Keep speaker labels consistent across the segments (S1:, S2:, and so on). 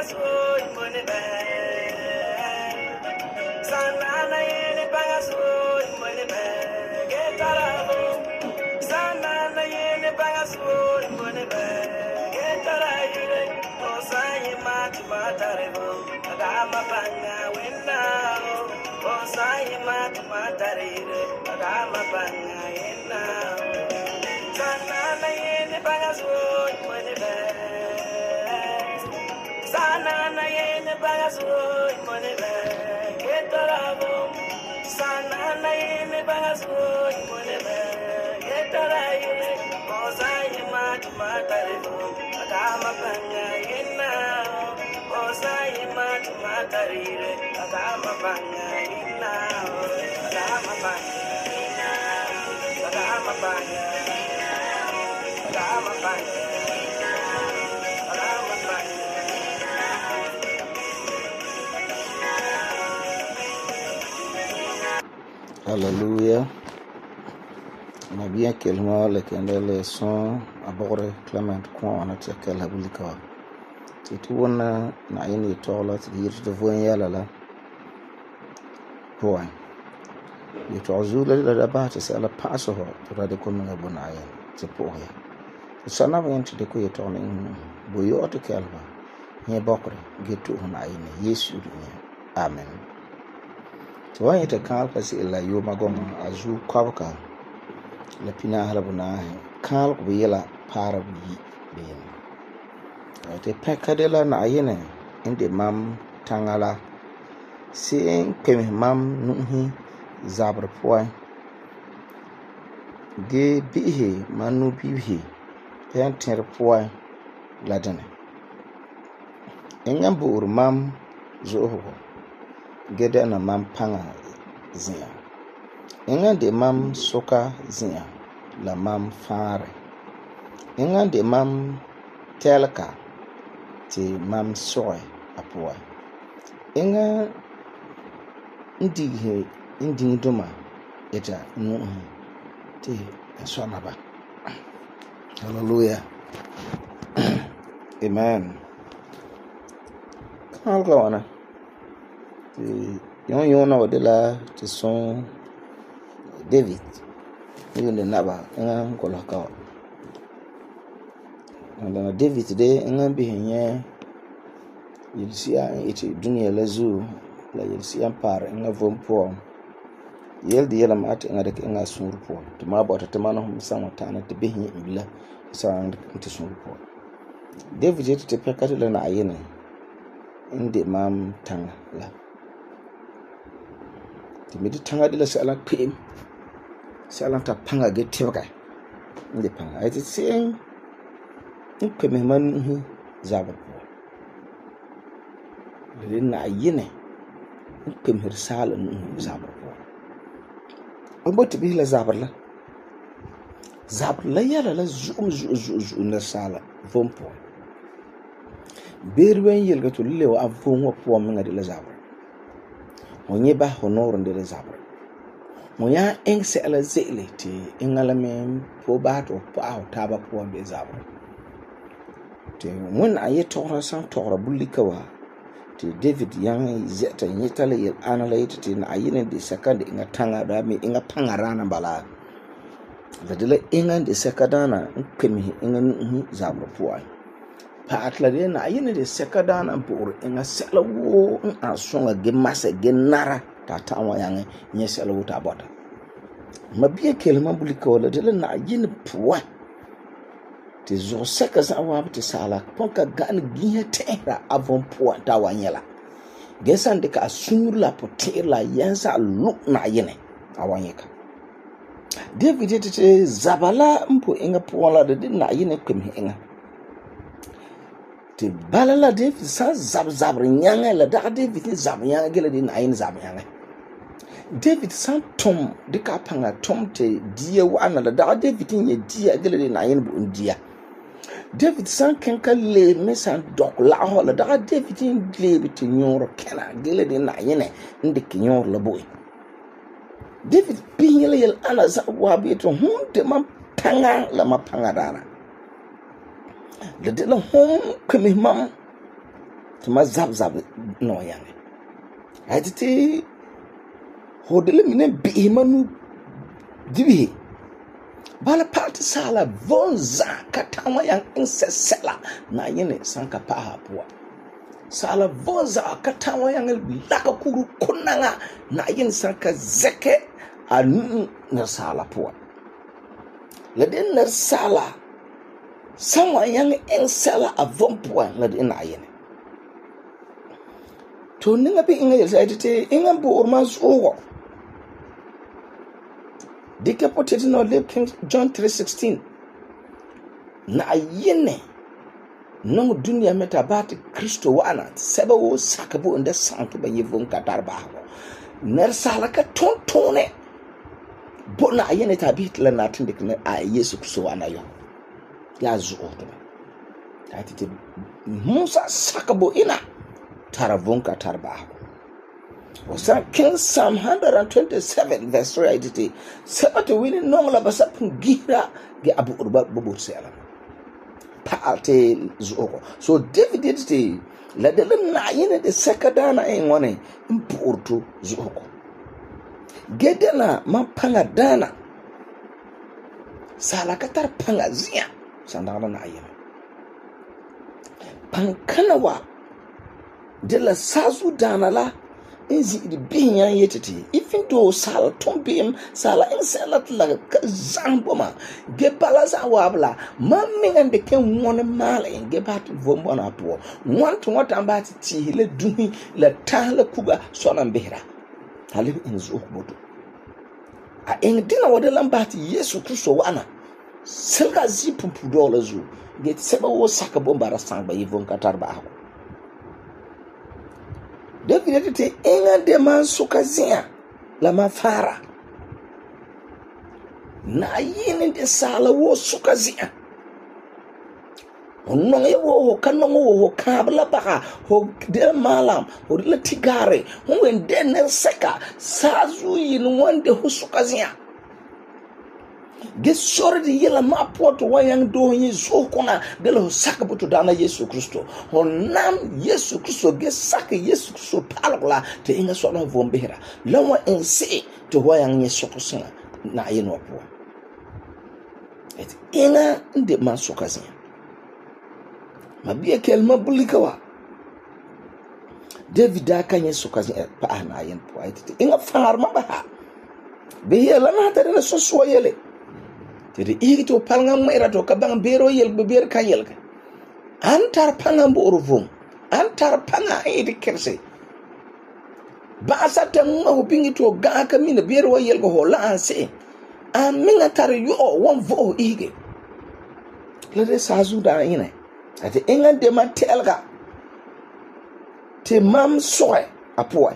S1: bagasoy money Sanana yene bagasoy money Get arabo Sanana yene bagasoy money Get arayure Osayi matumatarebo Agama banga winna Osayi matumatarebo Agama banga winna Sanana yene bagasoy money Sanana yene bagasoy money Get arabo Sanana yene bagasoy money Get arayure Osayi matumatarebo Agama banga winna Osayi matumatarebo Agama banga winna Agama banga Agama banga Agama banga Agama banga
S2: Hallelujah. Na bien kelma le kendele son abore Clement kwa na tekel habulika. Titu wana na ini tola tigir de voyen yala la. Point. You trazula la bata se ala paso ho para de komenga bona yen. Te poya. Sana wen te de ko yetona boyo to kelba. Nye bokre gitu na ini Yesu ni. Amen. Tuwa ita kal kasi ila yu magoma azu kwabka la pina halabuna kal kubiyela para buyi bin. Te pekadela na ayene indi mam tangala si kemi mam nuhi zabra puwa ge bihi manu bihi pentir puwa ladane. Ingambu ur mam zuho gede na mam panga zia. Inga de mam soka zia la mam fare. Inga de mam telka ti mam soy apua. Inga indi duma eta nuhi ti aswana ba. Hallelujah. Amen. Kalkawana. Yon na wadela ti son David yon de naba nga kola ka na David de nga bihenye yelsia iti dunia lazu la yelsia par nga vompo yel de yela mat nga de nga surpo to ma bota te mano sama tana te bihenye ibla sa nti surpo David te pekati la na ayene inde mam tanga la midi tanga dila sala pim sala ta panga ge tewga ndi panga ati sen nke me man zabar le na yene nke me sala zabar amboti bi la zabar la yala la zum na sala vompo berwen yelga to lewa avon wa po menga dila zabar Monye ba honor ndele zabre. Moya engse ala zele ti ingala me po bato po aw taba po be zabre. Te mun aye tora san tora bulikawa ti David yang zeta nyetale yel analyte ti na ayine de second inga tanga da mi inga pangarana bala. Ladele inga de sekadana nkemi inga zabre po ay. Pa atlade na ayine de sekadana bor inga selawo asonga gemasa genara tata wa yange nye selawo ta bota mabie kelma bulika wala de na ayine puwa te zo seka za wa te sala ponka gan gihe tera avon puwa ta wanyela gesan de ka sur la potela yansa look na ayine awanyeka David te zabala mpo inga puwa la de na ayine kwemi inga te balala David sa zabr nyanga la da David zab nyanga gele din ayin zab nyanga David san tom de ka panga tom te dia wana la da David nye dia gele din ayin bu dia David san kenka le mesan dok la ho la da David le biti nyoro kena gele din ayin inde kinyor la boy David pinyele yel ana za wa beto hunde man panga la mapanga dara le de la hom kemi mam ma zab no yang adite hodele mine bi manu dibi bala part sala vonza katawa yang insesela na yene sanka pa hapo sala vonza katawa yang laka kuru kunanga na yene sanka zeke anu na sala po la den na sala sama yang insela avompo la den na yene to ninga bi inga yelsa inga bo orma so decapitated no live King John 3:16 na yene no dunia meta bat Kristo wana seba wo sakabo nda santo ba yevon katar ba ho ner sala ka tontone bona yene tabit la natin dik na a Yesu Kristo wana yo ya zu oto tatite Musa sakabo ina taravon katar ba ho King Psalm 127 verse 3 sabata wini nongla basa pungira ge abu urba bubu sela paalte zuoko so David did la de na yene de sekadana en wone impurtu zuoko gedena mapanga dana sala katar panga zia sandana na yene pankanawa de la sazu dana la Is it being yetiti? Even though Sal Tombim, Sala and Salat like Zamboma, get Palaza Wabla, Mammy and became one mile and get back to Vomona poor. Want to what about tea, let do me, let Tala Kuga, Sonam Bera. I live in Zukuboto. I ain't dinner with the Lambati, yes, Kusoana. Selga Zipum Pudola Zoo, get several Sakabomba sang by Yvonne Katarba. David te inga de man sukazia la mafara na yini de sala wo sukazia onno yewo kanongo wo kabla baka ho de malam ho le tigare ho wende ne seka sazu yin wande ho sukazia get sorry yela mapoto wayang do yin zokona de lo sakabuto dana Yesu Kristo honam Yesu Kristo get saka Yesu Kristo palgola te inga sona vombera lawa ense to wayang Yesu Kristo na yeno po et inga de masokazin mabie kelma bulikawa David aka Yesu kazin pa na yen po et inga farma ba be yela na tare na so yele tede igito palngam mayra to kabang bero yel be ber kanyel ka antar pangam bo orvum antar panga edi kerse ba sata mo bingi to ga ka min bero yel go hola anse aminga tar yo won vo ige lede sazu da ine ate enga de matelga te mam soe apoa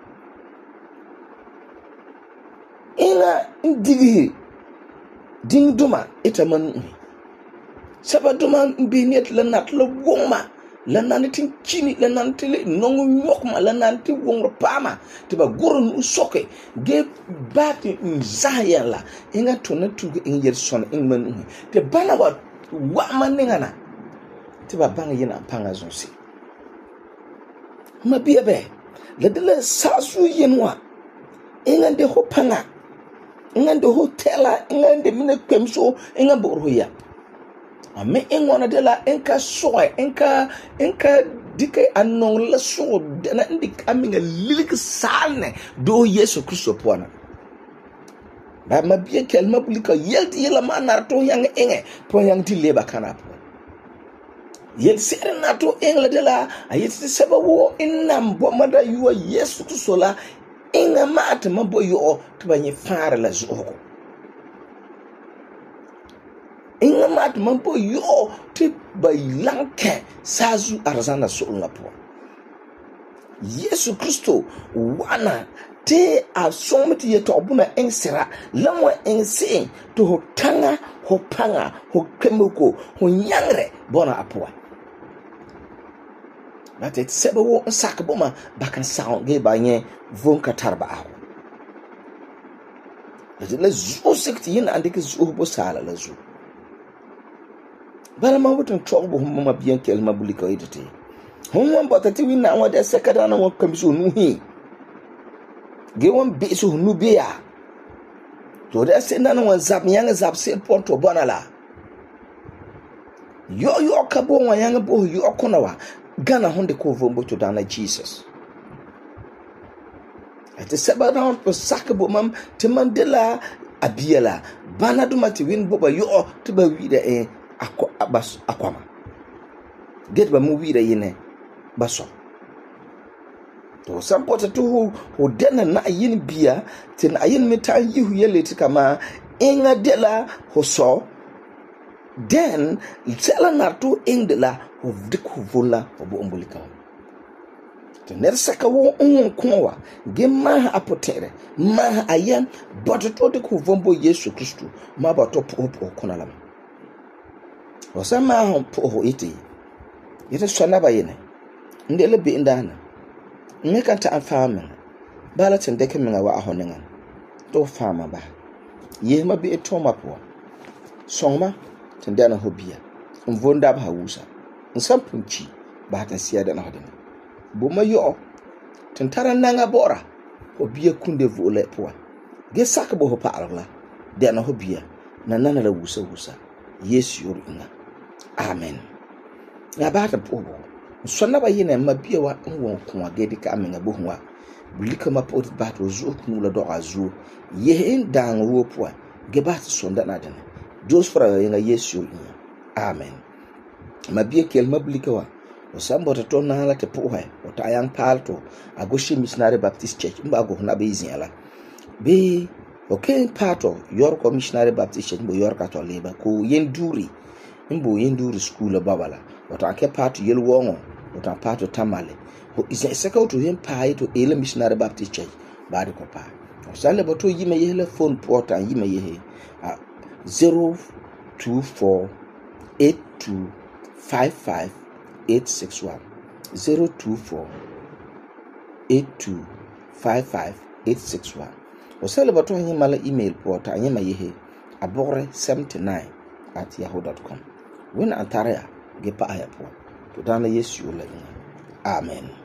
S2: inga ndigi ding duma ita man saba duma binet la nat la wongma la nanitin chini la nantile nongu nyokma la nanti wongro pama tiba goron usoke ge bati nzaya la inga tona tuge ingyer son ingman te bana wa maningana tiba banga yina panga zonsi mabiya be la de la sasu yenwa inga de hopanga ngande hotela ngande mine kwemso ngam borhoya ame engwana de la enka soy enka dike anon la so na ndik aminga lilik salne do Yesu Kristo pona ba mabie kelma bulika yelti yela manar to yang enge po yang ti leba kana po yel sere na to engla de la ayeti sababu innam bo mada yuwa Yesu Kristo la inga mata maboyo tubanye fara la zoko inga mata maboyo tibaylanke sazu arzana so ngapo Yesu Kristo wana te asomti yeto obuna ensera lamwa ense to hotanga hopanga hokemuko honyangre bona apwa But it's sebo sakaboma bakan sound ge banye vonka tarba aho. Le zo sekti yin ande ke zo bo sala la zo. Bala ma wotan trouble mama bien kel mabulika idete. Hon botati win na wa de sekada na won kamiso nu hi ge won be so nu be ya to de se na won zap yang zap se ponto bonala yo ka bo won yang bo yo kono wa Ghana honde ko vombo to dana Jesus ate sebada on po sakabo mam te Mandela abiela bana duma te win boba yo to ba wi de akwama get ba mu wi de yene baso to sampota to ho dena na yin bia tin ayin meta yihu yele kama inga dela hoso den tela na to ingdela of diku vola obo ombulika to ner saka wo onkonwa gema apotere ma ayan bototo diku vombo Yesu Kristo ma boto po konala osama ho po ite yete swana ba yene ndele bi ndana meka ta afama bala tendeke menga wa ahonenga to fama ba ye ma bi etoma po songma tendana hobia mvonda ba hawusa nsampunchi ba ta siya da na hodin bo mayo tentara nanga bora hobia kunde vole po ge sak bo hopa arla de na hobia na nana la wusa Yesu yoru ina amen ya ba ta po sonna ba yina mabia wa won ko agedi ka amenga bo hwa bulika ma pot ba to zo kunu la do azu ye ndan wo po ge ba ta sonda na dana jos fra yinga Yesu amen mabia kel mabulika wa osambo ta to na la te po ha o ta yang palto agoshi missionary baptist church mba go na be iziala be okay pato yor ko missionary baptist church mbo yor ka to leba ko yenduri mbo yenduri school babala wata ke pato yel wongo wata pato tamale ho iseka to him pai to ele missionary baptist church bari ko pa osale boto yime yele phone port an yime yehe 0248255861 0248255861 osale boto yime mala email port an yime yehe abore79@yahoo.com when antarea ge pa aya po to dana Yesu la ina amen.